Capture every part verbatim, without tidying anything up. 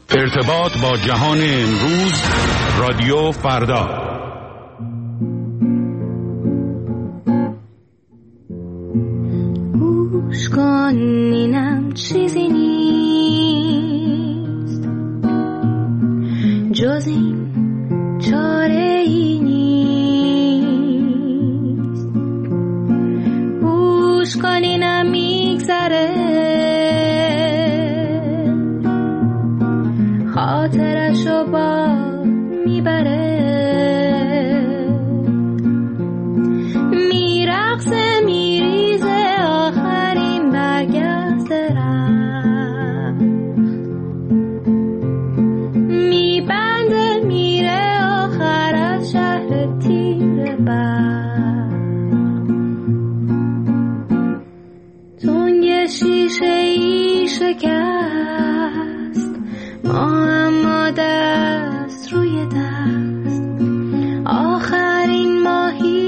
ارتباط با جهان امروز، رادیو فردا. گوش کن اینم چیزی نیست جز این، چاره ای نیست. گوش کن اینم میگذره، خاطرشو با میبره، میرقصه میریزه آخرین برگشت رفت، میبنده میره آخر از شهر تیر برق. تنگ شیشه ای شکست، ما اما دست روی دست، آخرین ماهی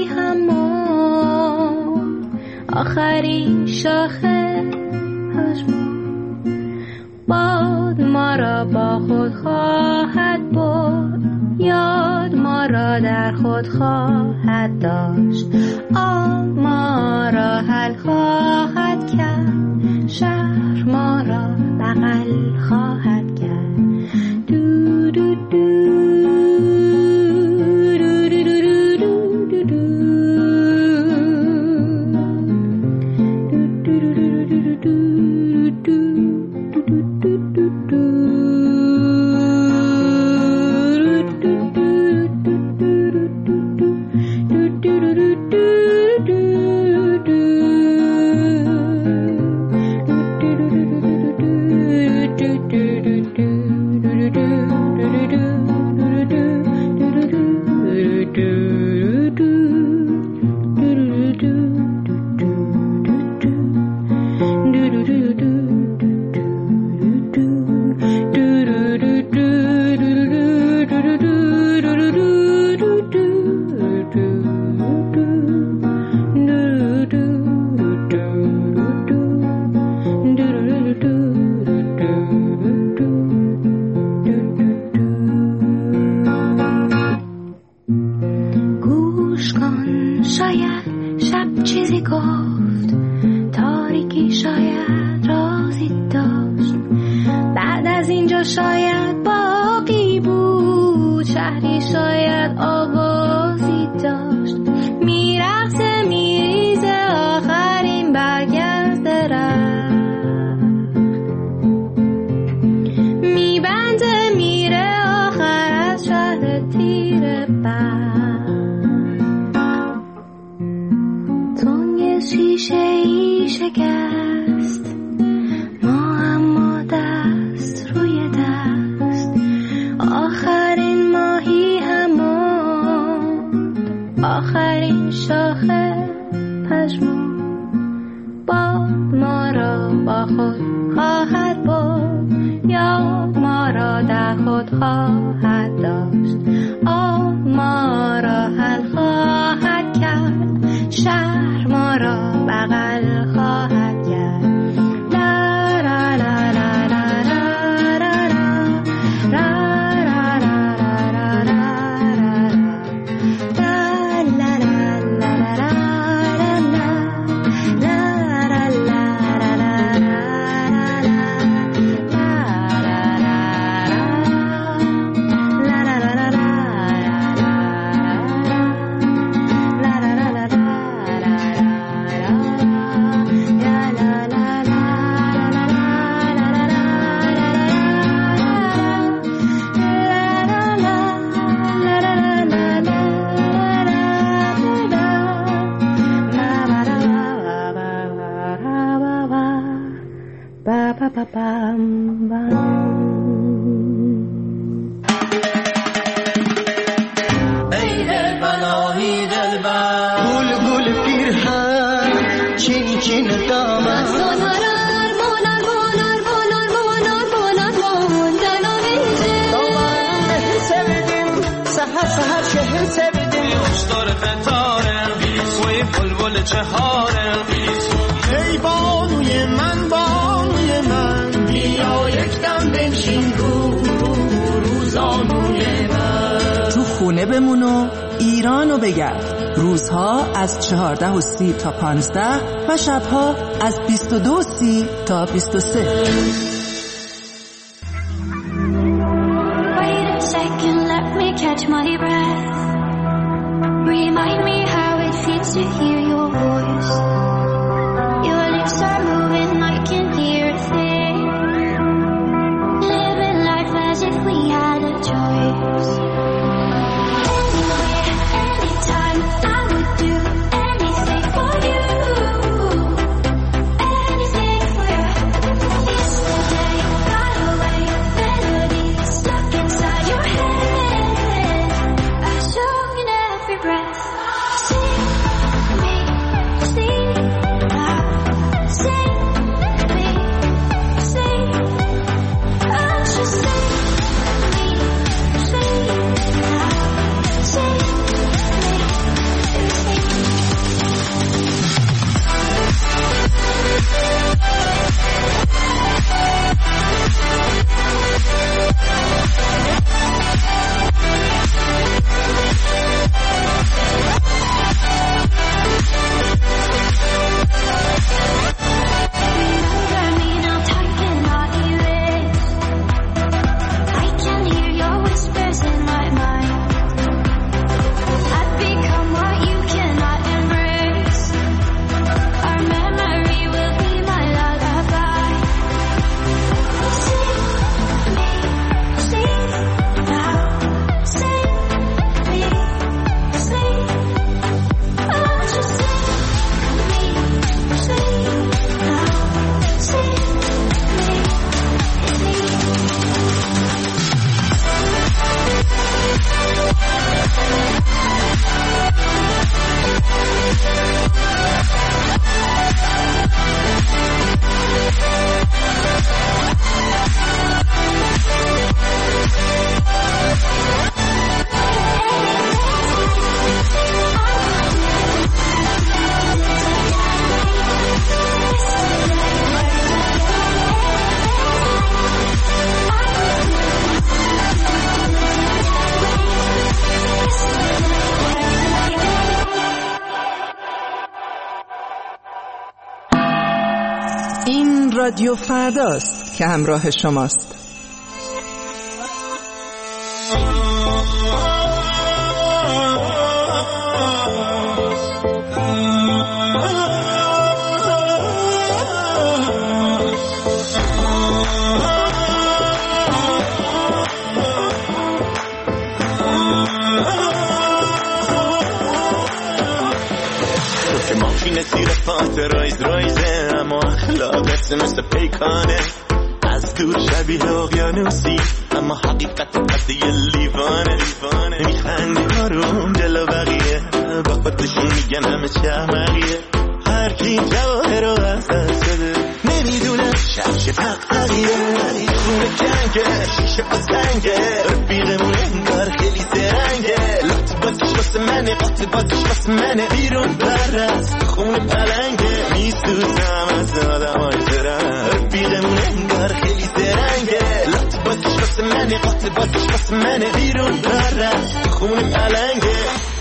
همون، آخرین شاخه پشمون، باد ما را با خود خواهد برد، یاد ما را در خود خواهد داشت، آب ما را حل خواهد کرد، شهر ما را بغل خواهد کرد. دو دو دو ای بانوی من بانوی من بیا یک دم بنشین رو رو بگرد. روزها از چهارده و سی تا پانزده و شبها از بیست و دو و سی تا بیست و سه. Wait a second, let me catch my breath. Remind me how it feels to hear your voice. Your lips are moving, I can hear a thing. Living life as if we had a choice. Anywhere, anytime, I would do anything for you. Anything for you. Yesterday got away, melodies stuck inside your head. A song in every breath. Sing me, sing now. Sing me, sing. Oh, just sing me, sing now. Sing me, sing. Remember me now, time cannot erase. I can hear your whispers in my mind. I've become what you cannot embrace. Our memory will be my lullaby. Sing me, sing now. Sing me, sing. Oh, just sing me, sing now. Sing me, sing. این رادیو فرداست که همراه شماست. تو که ماشین زیر پات رایز رایزه، اما اخلاقت مثل پیکانه. از دور شبیه اقیانوسی، اما حقیقت قد یه لیوانه. میخندی آروم جلو بقیه، با خودشون میگن همه چه احمقیه. هر کی جواهر رو از دست بده، نمیدونه شبش تقریه. خونه جنگه، شیشه با زنگه، رفیقمونه انگار خیلی زرنگه. لط بازیش واسه منه، قط بازیش واسه منه. بیرون برست خونه پلنگه، میسوزم از آدم های زرنگ. رفیقمونه انگار خیلی زرنگه. لط بازیش واسه منه، قط بازیش واسه منه. بیرون برست خونه پلنگه.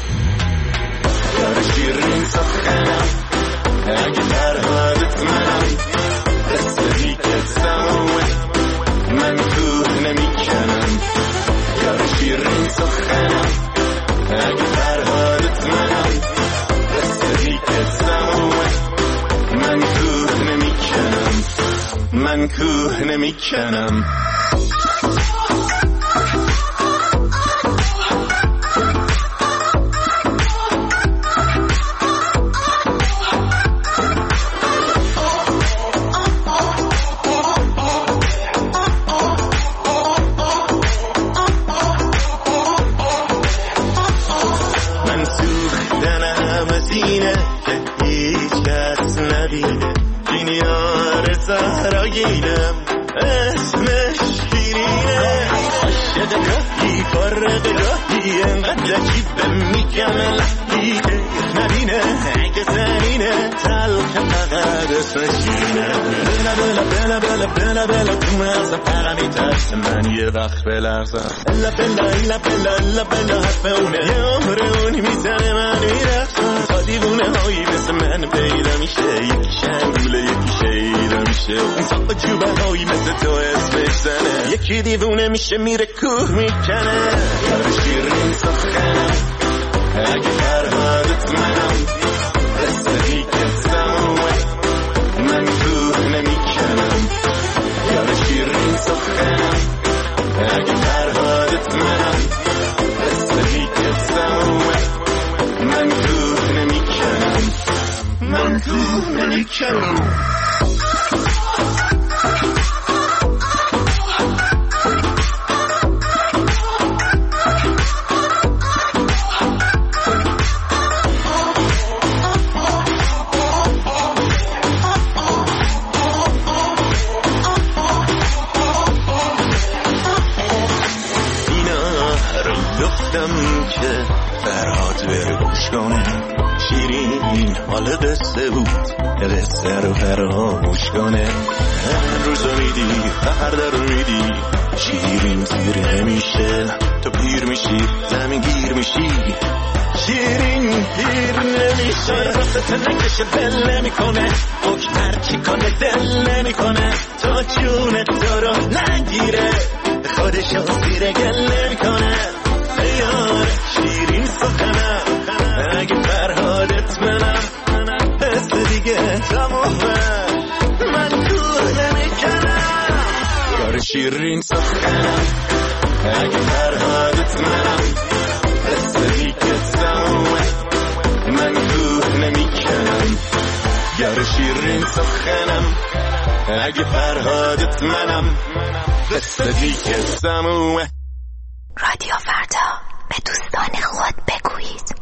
یار شیرین سخنم، اگه فرهادت منم. رسیدی که سموه، من کوه نمیکنم. یار شیرین سخنم، اگه فرهادت منم. رسیدی که سموه، من کوه نمیکنم. من کوه نمیکنم. اسمش ای انقدر عجیبه میگم لحظی که نبینه اگه زمینه تلخ فقط اسم شیرینه بلا بلا بلا بلا بلا بلا تو مغزم فقط میترس من یه وقت بلرزم الا بلا الا بلا الا بلا حرف اونه یه عمر اونی میزنه من میرخصم تا دیوونه هایی مثل من پیدا میشه یکی شنگوله یکی شیدا میشه اون ساق جوبه هایی مثل تو اسمش زنه یکی دیوونه میشه میره کوه میکنه یار شیرین سخنم اگه فرهادت منم رسدی که سمومه من کوه نمیکنم یار شیرین سخنم اگه فرهادت منم رسدی که سمومه من کوه نمیکنم من کوه نمیکنم که فرهاد بره گوش کنه شیرین حال قصه بود قصه رو فراموش کنه روزا میدی فردا رو میدی شیرین تیر نمیشه تو پیر میشی زمین گیر میشی شیرین پیر نمیشه راست نکشه بل نمیکنه اوک هرچی کنه دل نمیکنه تو جونت تو رو نگیره خودشو زیر گل نمیکنه یار شیرین سخنم اگه فرهادت منم دست دیگه تمومه من کوه نمیکنم یار شیرین سخنم اگه فرهادت منم دست دیگه تمومه من کوه نمیکنم یار شیرین سخنم اگه فرهادت منم دست دیگه تمومه رادیو فردا به دوستان خود بگویید.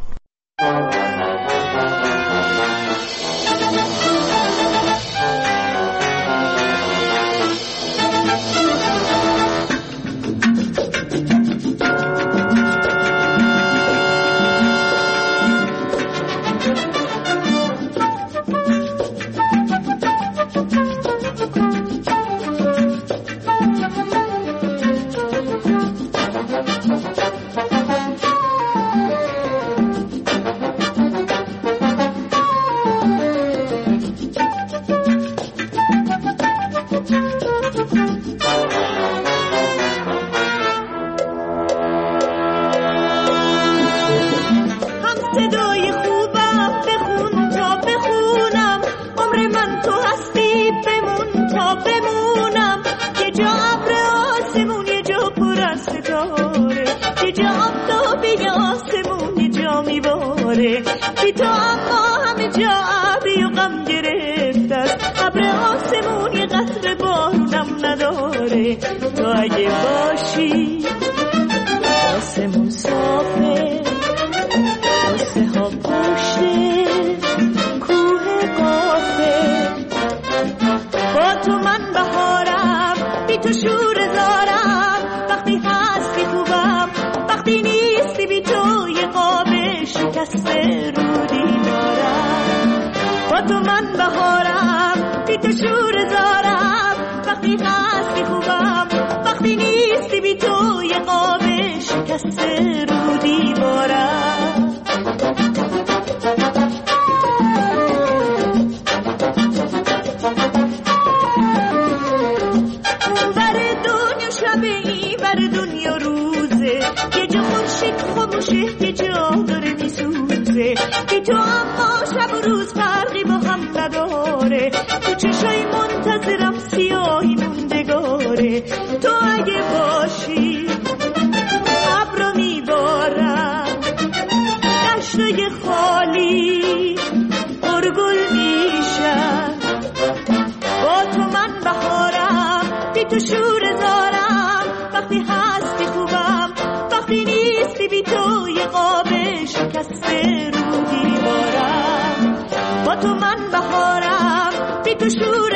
تو اگه باشی آسمون صافه آسه ها پشته کوه قافه با تو من بهارم بی تو شور زارم وقتی هستی خوبم وقتی نیستی بی تو یه قاب شکسته رو دیوارم با تو من بهارم بی تو شور زارم وقتی هستی خوبم وقتی نیستی بی تو یه قاب شکسته رو دیوارم اون بر دنیا شبه این بر دنیا روزه یه جا خورشید خاموشه یه جا داره میسوزه بی تو اما شب و روز فرقی با هم نداره تو چشای منتظرم سیاهی موندگاره تو اگه باشی ابرو میبارم دشتای خالی پرگل میشن با تو من بهارم بی تو شور زارم وقتی هستی خوبم وقتی نیستی بی تو یه قاب شکسته رو دیوارم با تو من بهارم بی تو شور